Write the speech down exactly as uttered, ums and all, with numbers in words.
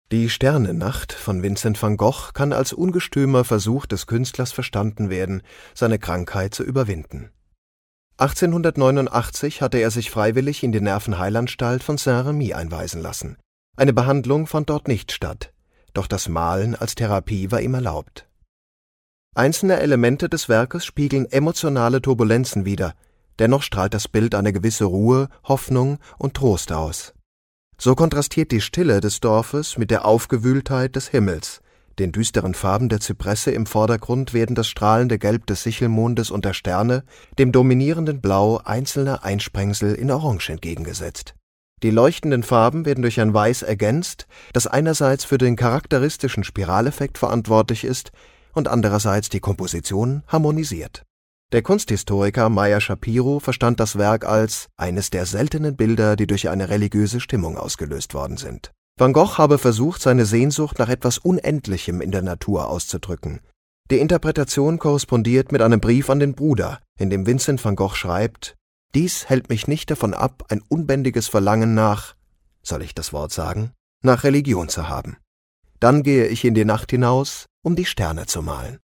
Die Sternennacht von Vincent van Gogh kann als ungestümer Versuch des Künstlers verstanden werden, seine Krankheit zu überwinden. achtzehnhundertneunundachtzig hatte er sich freiwillig in die Nervenheilanstalt von Saint-Remy einweisen lassen. Eine Behandlung fand dort nicht statt, doch das Malen als Therapie war ihm erlaubt. Einzelne Elemente des Werkes spiegeln emotionale Turbulenzen wider, dennoch strahlt das Bild eine gewisse Ruhe, Hoffnung und Trost aus. So kontrastiert die Stille des Dorfes mit der Aufgewühltheit des Himmels, den düsteren Farben der Zypresse im Vordergrund werden das strahlende Gelb des Sichelmondes und der Sterne dem dominierenden Blau einzelner Einsprengsel in Orange entgegengesetzt. Die leuchtenden Farben werden durch ein Weiß ergänzt, das einerseits für den charakteristischen Spiraleffekt verantwortlich ist und andererseits die Komposition harmonisiert. Der Kunsthistoriker Meyer Schapiro verstand das Werk als eines der seltenen Bilder, die durch eine religiöse Stimmung ausgelöst worden sind. Van Gogh habe versucht, seine Sehnsucht nach etwas Unendlichem in der Natur auszudrücken. Die Interpretation korrespondiert mit einem Brief an den Bruder, in dem Vincent van Gogh schreibt: »Dies hält mich nicht davon ab, ein unbändiges Verlangen nach, soll ich das Wort sagen, nach Religion zu haben. Dann gehe ich in die Nacht hinaus, um die Sterne zu malen.«